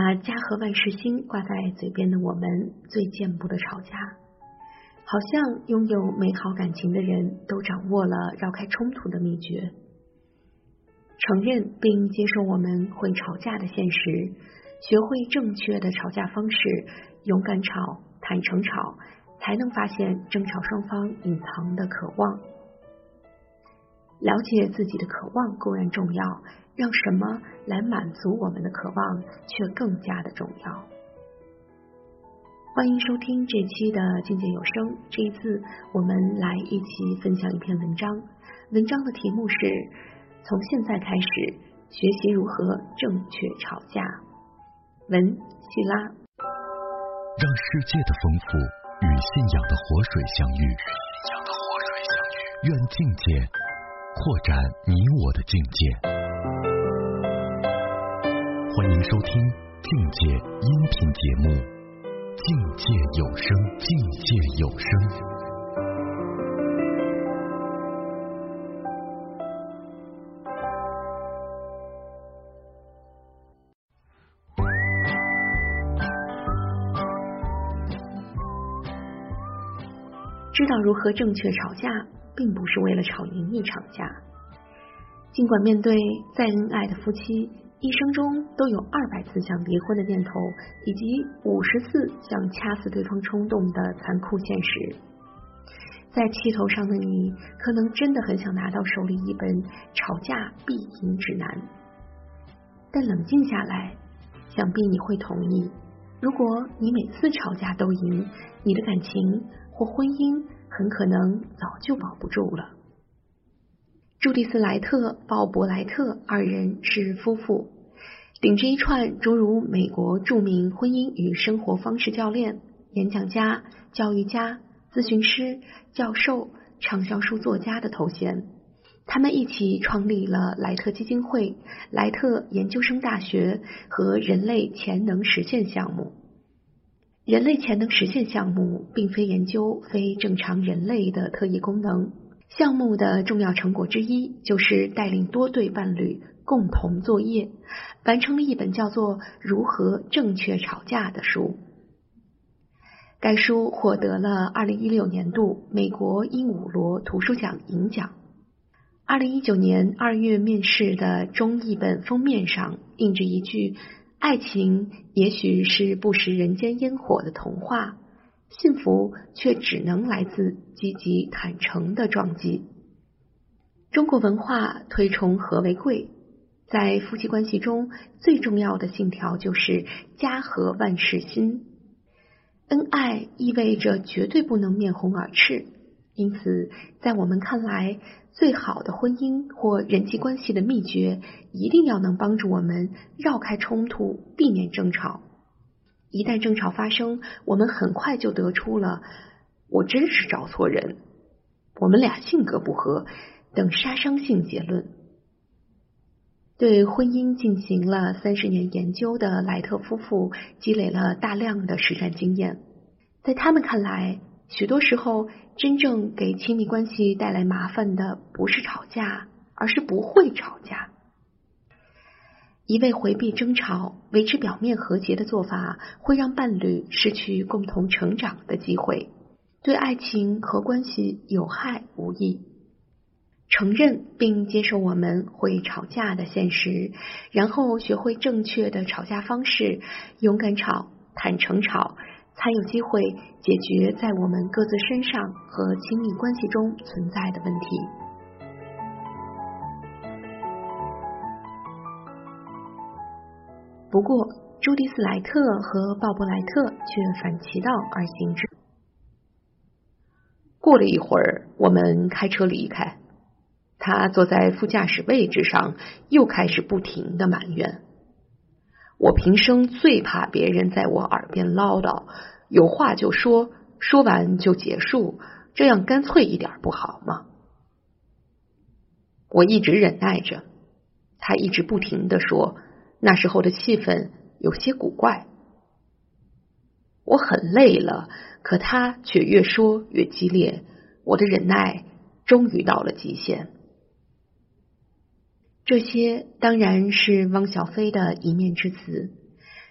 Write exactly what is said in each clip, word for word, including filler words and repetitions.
把家和万事兴挂在嘴边的我们，最见不得吵架。好像拥有美好感情的人都掌握了绕开冲突的秘诀。承认并接受我们会吵架的现实，学会正确的吵架方式，勇敢吵，坦诚吵，才能发现争吵双方隐藏的渴望。了解自己的渴望固然重要，让什么来满足我们的渴望却更加的重要。欢迎收听这期的境界有声，这一次我们来一起分享一篇文章，文章的题目是从现在开始学习如何正确吵架。文希拉。 让世界的丰富与信仰的活水相遇，愿境界扩展你我的境界。欢迎收听境界音频节目，境界有声，境界有声。 知道如何正确吵架，并不是为了吵赢一场架。尽管面对再恩爱的夫妻，一生中都有二百次想离婚的念头，以及五十次想掐死对方冲动的残酷现实，在气头上的你，可能真的很想拿到手里一本吵架必赢指南。但冷静下来，想必你会同意，如果你每次吵架都赢，你的感情或婚姻很可能早就保不住了。朱迪斯莱特、鲍勃莱特二人是夫妇，顶着一串诸如美国著名婚姻与生活方式教练、演讲家、教育家、咨询师、教授、畅销书作家的头衔，他们一起创立了莱特基金会、莱特研究生大学和人类潜能实现项目。人类潜能实现项目并非研究非正常人类的特异功能，项目的重要成果之一就是带领多对伴侣共同作业，完成了一本叫做《如何正确吵架》的书。该书获得了二零一六年度美国鹦鹉螺图书奖银奖。二零一九年二月面世的中译本封面上印着一句爱情也许是不食人间烟火的童话，幸福却只能来自积极坦诚的撞击。中国文化推崇和为贵，在夫妻关系中最重要的信条就是家和万事兴。恩爱意味着绝对不能面红耳赤，因此在我们看来，最好的婚姻或人际关系的秘诀，一定要能帮助我们绕开冲突，避免争吵。一旦争吵发生，我们很快就得出了我真是找错人，我们俩性格不合等杀伤性结论。对婚姻进行了三十年研究的莱特夫妇积累了大量的实战经验，在他们看来，许多时候真正给亲密关系带来麻烦的不是吵架，而是不会吵架。一味回避争吵，维持表面和谐的做法，会让伴侣失去共同成长的机会，对爱情和关系有害无益。承认并接受我们会吵架的现实，然后学会正确的吵架方式，勇敢吵，坦诚吵，才有机会解决在我们各自身上和亲密关系中存在的问题。不过，朱迪斯莱特和鲍勃莱特却反其道而行之。过了一会儿，我们开车离开，他坐在副驾驶位置上，又开始不停地埋怨。我平生最怕别人在我耳边唠叨，有话就说，说完就结束，这样干脆一点不好吗？我一直忍耐着，他一直不停地说，那时候的气氛有些古怪。我很累了，可他却越说越激烈，我的忍耐终于到了极限。这些当然是汪小菲的一面之词，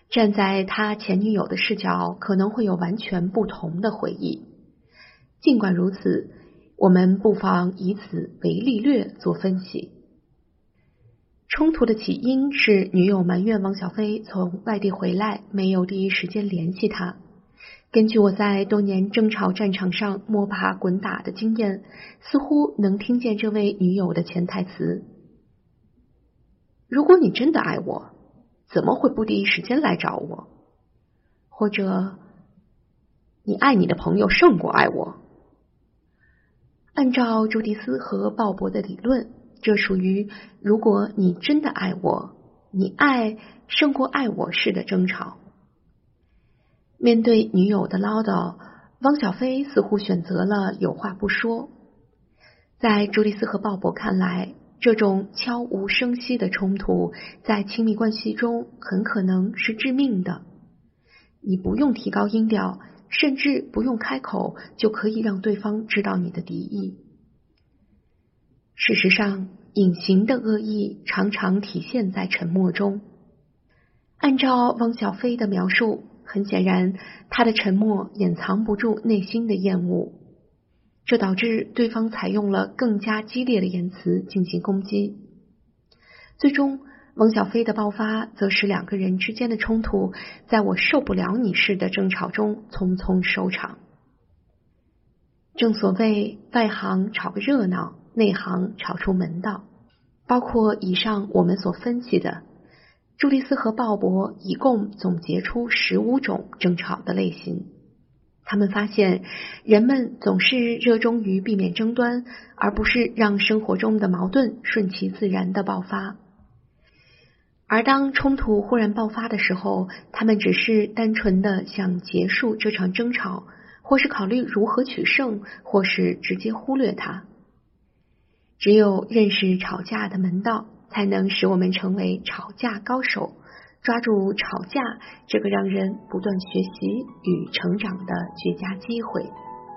站在他前女友的视角，可能会有完全不同的回忆。尽管如此，我们不妨以此为例略做分析。冲突的起因是女友埋怨汪小菲从外地回来没有第一时间联系他。根据我在多年争吵战场上摸爬滚打的经验，似乎能听见这位女友的潜台词：如果你真的爱我，怎么会不第一时间来找我？或者你爱你的朋友胜过爱我？按照朱迪斯和鲍勃的理论，这属于如果你真的爱我，你爱胜过爱我式的争吵。面对女友的唠叨，汪小菲似乎选择了有话不说。在朱迪斯和鲍勃看来，这种悄无声息的冲突在亲密关系中很可能是致命的。你不用提高音调，甚至不用开口，就可以让对方知道你的敌意。事实上，隐形的恶意常常体现在沉默中。按照汪小菲的描述，很显然，他的沉默掩藏不住内心的厌恶，这导致对方采用了更加激烈的言辞进行攻击。最终，汪小菲的爆发则使两个人之间的冲突在我受不了你式的争吵中匆匆收场。正所谓外行吵个热闹，内行吵出门道。包括以上我们所分析的，朱迪斯和鲍勃一共总结出十五种争吵的类型。他们发现，人们总是热衷于避免争端，而不是让生活中的矛盾顺其自然的爆发。而当冲突忽然爆发的时候，他们只是单纯的想结束这场争吵，或是考虑如何取胜，或是直接忽略它。只有认识吵架的门道，才能使我们成为吵架高手，抓住吵架这个让人不断学习与成长的绝佳机会。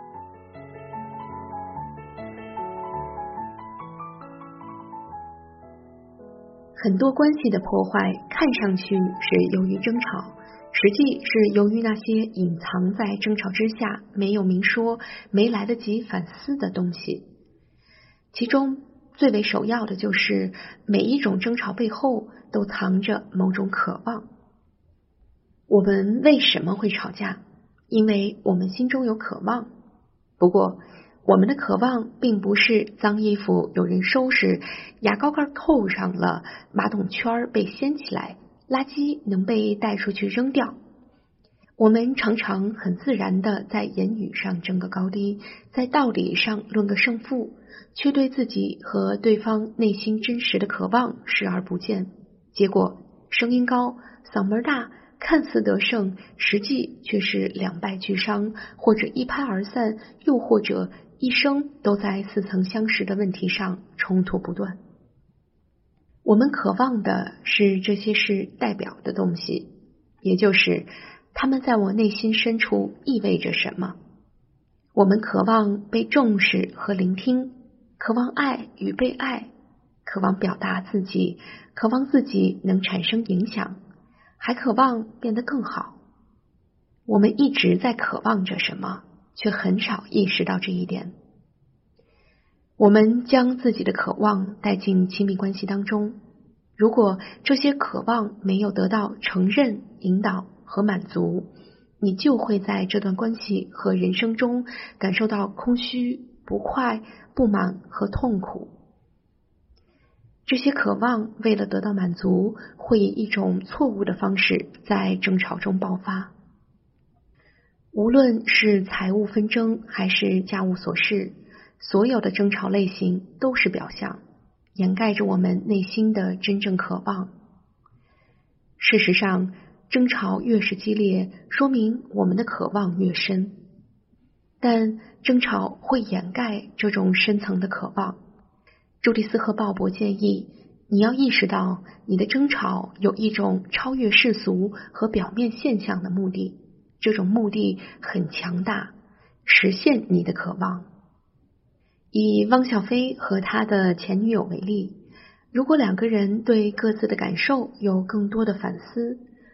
很多关系的破坏看上去是由于争吵，实际是由于那些隐藏在争吵之下，没有明说，没来得及反思的东西。其中最为首要的就是每一种争吵背后都藏着某种渴望。我们为什么会吵架？因为我们心中有渴望。不过我们的渴望并不是脏衣服有人收拾，牙膏盖扣上了，马桶圈被掀起来，垃圾能被带出去扔掉。我们常常很自然的在言语上争个高低，在道理上论个胜负，却对自己和对方内心真实的渴望视而不见，结果声音高，嗓门大，看似得胜，实际却是两败俱伤，或者一拍而散，又或者一生都在似曾相识的问题上冲突不断。我们渴望的是这些事代表的东西，也就是他们在我内心深处意味着什么。我们渴望被重视和聆听，渴望爱与被爱，渴望表达自己，渴望自己能产生影响，还渴望变得更好。我们一直在渴望着什么，却很少意识到这一点。我们将自己的渴望带进亲密关系当中，如果这些渴望没有得到承认、引导和满足，你就会在这段关系和人生中感受到空虚、不快、不满和痛苦。这些渴望为了得到满足，会以一种错误的方式在争吵中爆发。无论是财务纷争还是家务琐事，所有的争吵类型都是表象，掩盖着我们内心的真正渴望。事实上，争吵越是激烈，说明我们的渴望越深。但争吵会掩盖这种深层的渴望。朱迪斯和鲍勃建议，你要意识到你的争吵有一种超越世俗和表面现象的目的，这种目的很强大，实现你的渴望。以汪小菲和他的前女友为例，如果两个人对各自的感受有更多的反思，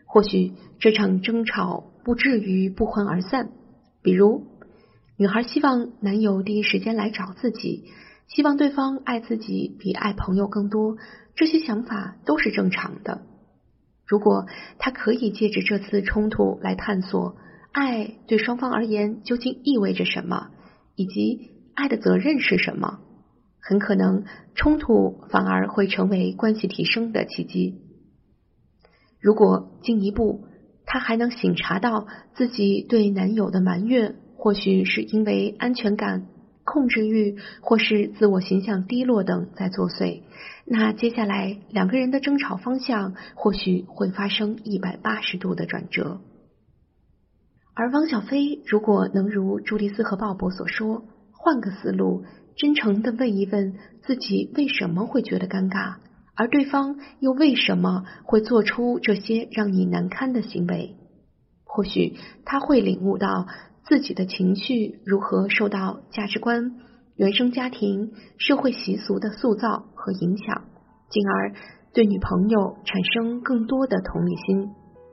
或许这场争吵不至于不欢而散。比如，女孩希望男友第一时间来找自己，希望对方爱自己比爱朋友更多，这些想法都是正常的。如果她可以借着这次冲突来探索爱对双方而言究竟意味着什么，以及爱的责任是什么，很可能冲突反而会成为关系提升的契机。如果进一步，她还能省察到自己对男友的埋怨，或许是因为安全感、控制欲或是自我形象低落等在作祟，那接下来两个人的争吵方向或许会发生一百八十度的转折。而汪小菲如果能如朱迪斯和鲍勃所说，换个思路，真诚地问一问自己为什么会觉得尴尬，而对方又为什么会做出这些让你难堪的行为，或许他会领悟到自己的情绪如何受到价值观、原生家庭、社会习俗的塑造和影响，进而对女朋友产生更多的同理心。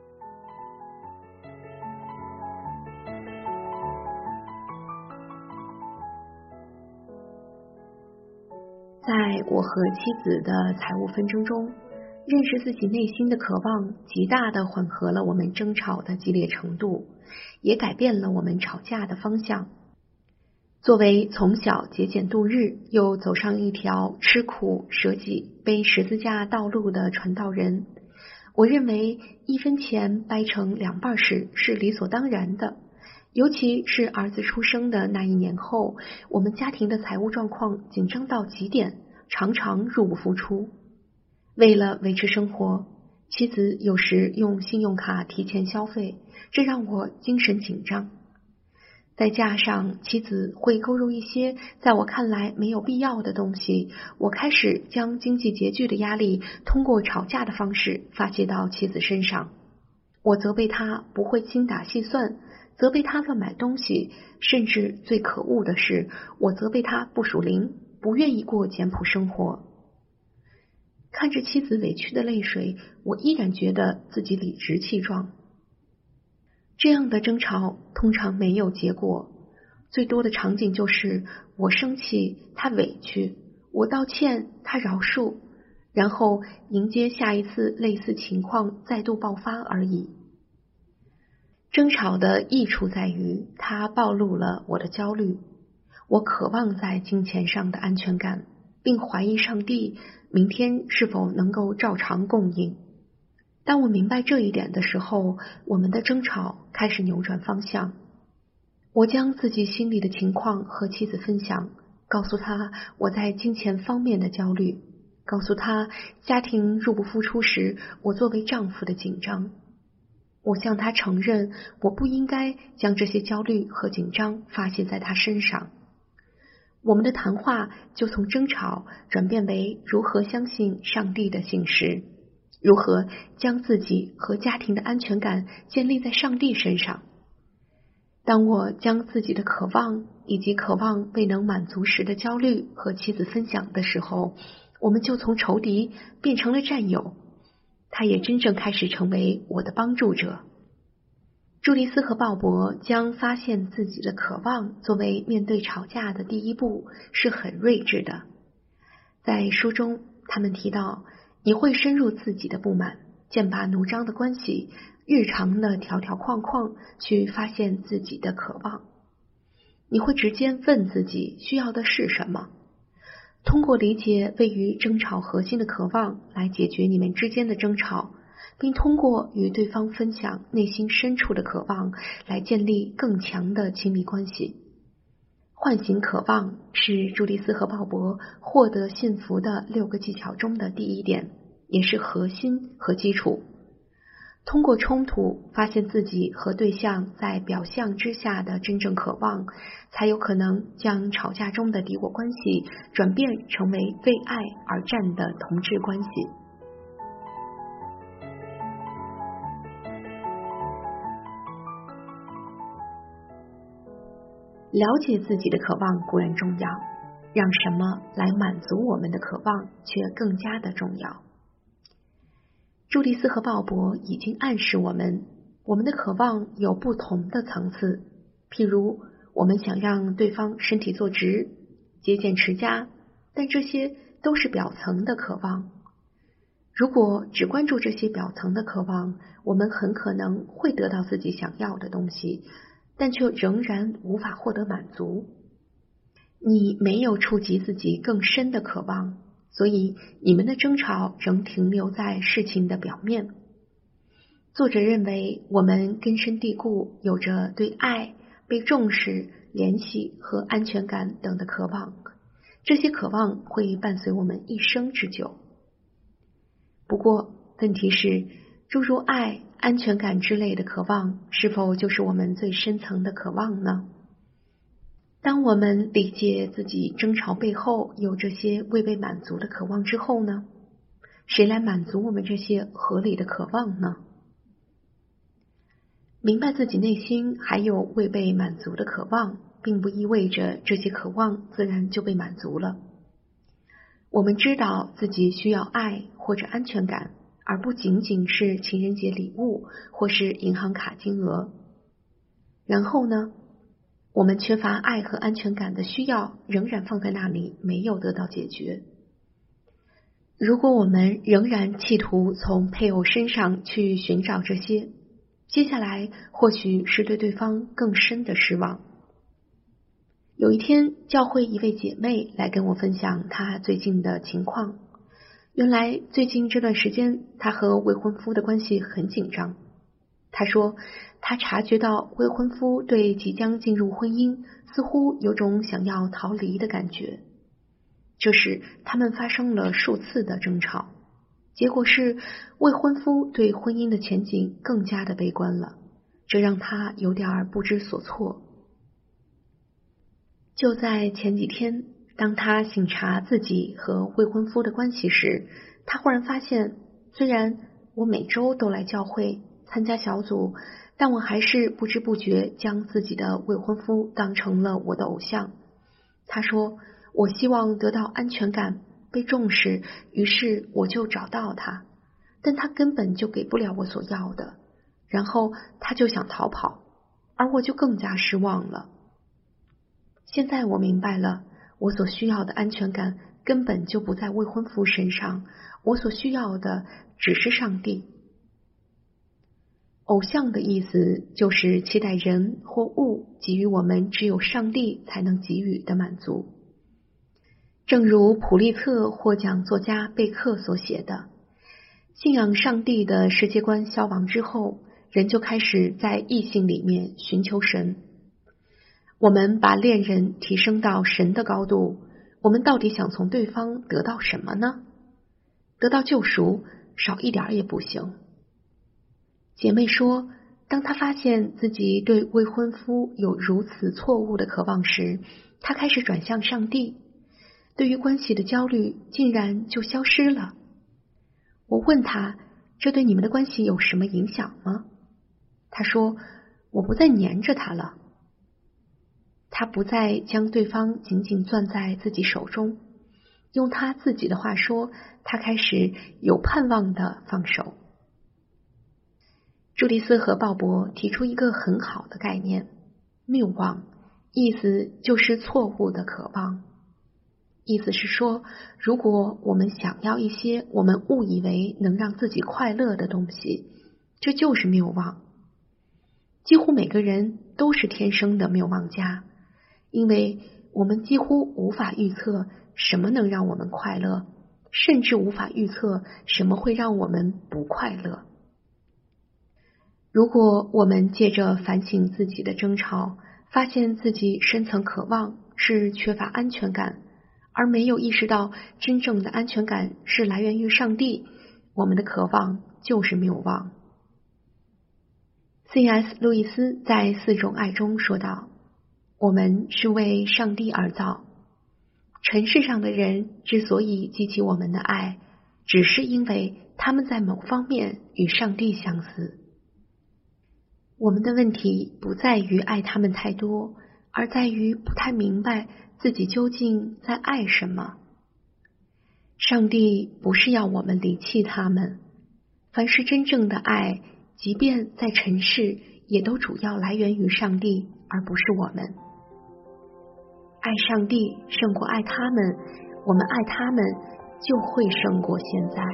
在我和妻子的财务纷争中，认识自己内心的渴望极大地缓和了我们争吵的激烈程度，也改变了我们吵架的方向。作为从小节俭度日，又走上一条吃苦舍己背十字架道路的传道人，我认为一分钱掰成两半时是理所当然的。尤其是儿子出生的那一年后，我们家庭的财务状况紧张到极点，常常入不敷出。为了维持生活，妻子有时用信用卡提前消费，这让我精神紧张。再加上妻子会购入一些在我看来没有必要的东西，我开始将经济拮据的压力通过吵架的方式发泄到妻子身上。我责备她不会精打细算，责备他乱买东西，甚至最可恶的是，我责备他不属灵，不愿意过简朴生活。看着妻子委屈的泪水，我依然觉得自己理直气壮。这样的争吵通常没有结果，最多的场景就是我生气，他委屈，我道歉，他饶恕，然后迎接下一次类似情况再度爆发而已。争吵的益处在于，它暴露了我的焦虑。我渴望在金钱上的安全感，并怀疑上帝明天是否能够照常供应。当我明白这一点的时候，我们的争吵开始扭转方向。我将自己心里的情况和妻子分享，告诉她我在金钱方面的焦虑，告诉她家庭入不敷出时我作为丈夫的紧张。我向他承认，我不应该将这些焦虑和紧张发泄在他身上。我们的谈话就从争吵转变为如何相信上帝的信实，如何将自己和家庭的安全感建立在上帝身上。当我将自己的渴望以及渴望未能满足时的焦虑和妻子分享的时候，我们就从仇敌变成了战友。他也真正开始成为我的帮助者。朱迪斯和鲍勃将发现自己的渴望作为面对吵架的第一步是很睿智的。在书中，他们提到，你会深入自己的不满，剑拔弩张的关系，日常的条条框框去发现自己的渴望。你会直接问自己需要的是什么，通过理解位于争吵核心的渴望来解决你们之间的争吵，并通过与对方分享内心深处的渴望来建立更强的亲密关系。唤醒渴望是朱迪斯和鲍勃获得幸福的六个技巧中的第一点，也是核心和基础。通过冲突发现自己和对象在表象之下的真正渴望，才有可能将吵架中的敌我关系转变成为为爱而战的同志关系。了解自己的渴望固然重要，让什么来满足我们的渴望却更加的重要。 朱迪斯和鲍勃已经暗示我们，我们的渴望有不同的层次。譬如，我们想让对方身体坐直、节俭持家，但这些都是表层的渴望。如果只关注这些表层的渴望，我们很可能会得到自己想要的东西，但却仍然无法获得满足。你没有触及自己更深的渴望，所以你们的争吵仍停留在事情的表面。作者认为，我们根深蒂固，有着对爱、被重视、联系和安全感等的渴望，这些渴望会伴随我们一生之久。不过，问题是，诸如爱、安全感之类的渴望，是否就是我们最深层的渴望呢？当我们理解自己争吵背后有这些未被满足的渴望之后呢？谁来满足我们这些合理的渴望呢？明白自己内心还有未被满足的渴望，并不意味着这些渴望自然就被满足了。我们知道自己需要爱或者安全感，而不仅仅是情人节礼物或是银行卡金额。然后呢，我们缺乏爱和安全感的需要仍然放在那里，没有得到解决。如果我们仍然企图从配偶身上去寻找这些，接下来或许是对对方更深的失望。有一天，教会一位姐妹来跟我分享她最近的情况。原来最近这段时间，她和未婚夫的关系很紧张。她说，她察觉到未婚夫对即将进入婚姻似乎有种想要逃离的感觉。这时，他们发生了数次的争吵，结果是未婚夫对婚姻的前景更加的悲观了，这让她有点不知所措。就在前几天，当她省察自己和未婚夫的关系时，她忽然发现，虽然我每周都来教会参加小组，但我还是不知不觉将自己的未婚夫当成了我的偶像。她说，我希望得到安全感，被重视，于是我就找到他，但他根本就给不了我所要的，然后他就想逃跑，而我就更加失望了。现在我明白了，我所需要的安全感根本就不在未婚夫身上，我所需要的只是上帝。偶像的意思就是期待人或物给予我们只有上帝才能给予的满足。正如普利策获奖作家贝克所写的，信仰上帝的世界观消亡之后，人就开始在异性里面寻求神。我们把恋人提升到神的高度，我们到底想从对方得到什么呢？得到救赎，少一点也不行。姐妹说，当她发现自己对未婚夫有如此错误的渴望时，她开始转向上帝，对于关系的焦虑竟然就消失了。我问她，这对你们的关系有什么影响吗？她说，我不再黏着他了。她不再将对方紧紧攥在自己手中，用她自己的话说，她开始有盼望的放手。朱迪斯和鲍勃提出一个很好的概念，谬妄，意思就是错误的渴望。意思是说，如果我们想要一些我们误以为能让自己快乐的东西，这就是谬妄。几乎每个人都是天生的谬妄家，因为我们几乎无法预测什么能让我们快乐，甚至无法预测什么会让我们不快乐。如果我们借着反省自己的争吵，发现自己深层渴望是缺乏安全感，而没有意识到真正的安全感是来源于上帝，我们的渴望就是谬妄。C S 路易斯在《四种爱》中说道，我们是为上帝而造，尘世上的人之所以激起我们的爱，只是因为他们在某方面与上帝相似。我们的问题不在于爱他们太多，而在于不太明白自己究竟在爱什么。上帝不是要我们离弃他们， 凡是真正的爱，即便在尘世，也都主要来源于上帝，而不是我们。爱上帝胜过爱他们，我们爱他们就会胜过现在。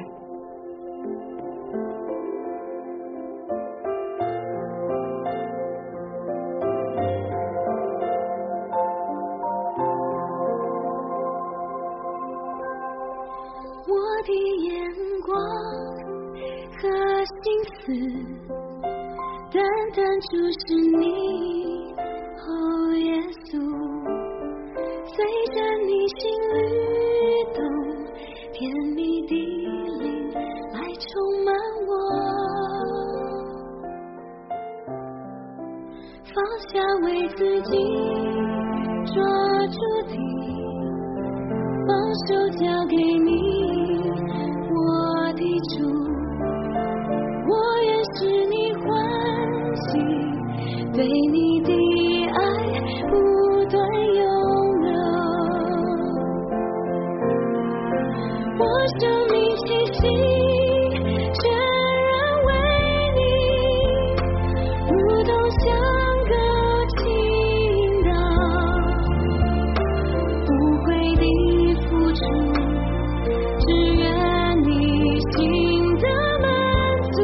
我的眼光和心思单单注视你，哦耶稣，随着你心律动，甜蜜的灵来充满我，放下为自己抓住的，放手交给你，我的主，我愿使你欢喜，对你的爱不断涌流，我生命气息全然为你，如同像个倾倒，不悔的付出，只愿你心的满足，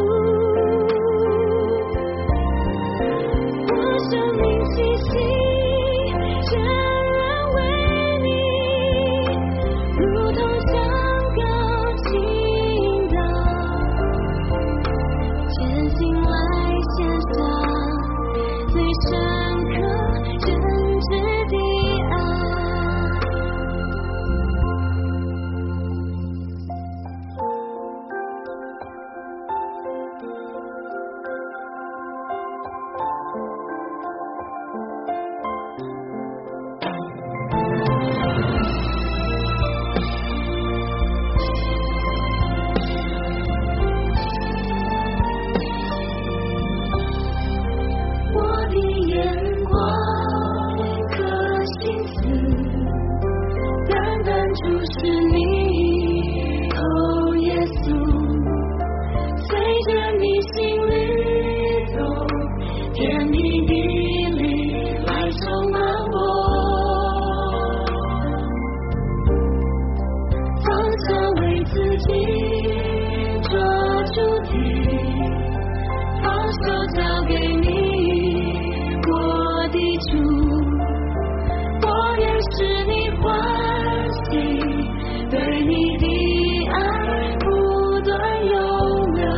我生命气息全然为你，如同像个倾倒，全心来献上最深刻真挚的爱。我的眼光和心思单单注视你，哦耶稣，随着你心律动，甜蜜的灵来充满我，放下为自己抓住的，放手交给你，我的主，我愿使你欢喜，对你的爱不断涌流，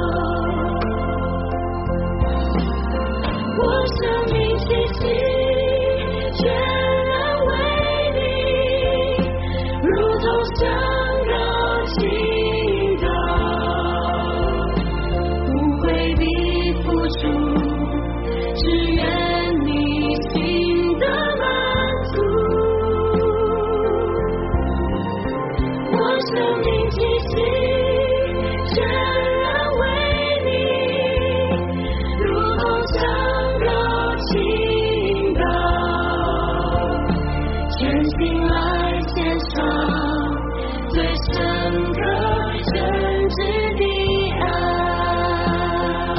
我生命气息全然为你，如同像个倾倒，不悔的付出，只愿你心的满足，我生命气息全然为你，如同像个倾倒，全心来献上最深刻真挚的爱，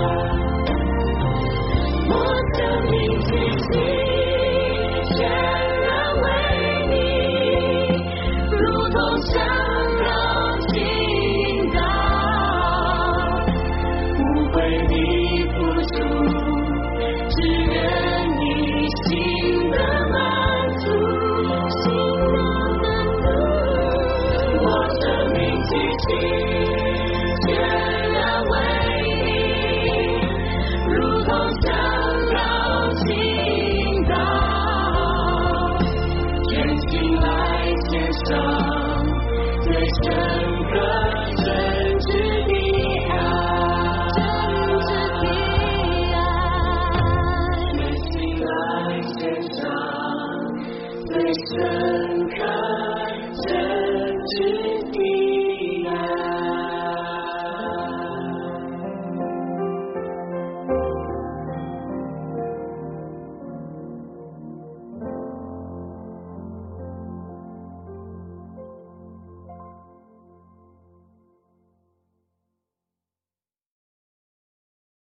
我生命气息全然为你，如同像个倾倒，不悔的付出，只愿你心的满足，心的满足，我生命气息全然为你，如同像个倾倒，全心来献上最深刻真挚的爱，真挚的爱，全心来献上最深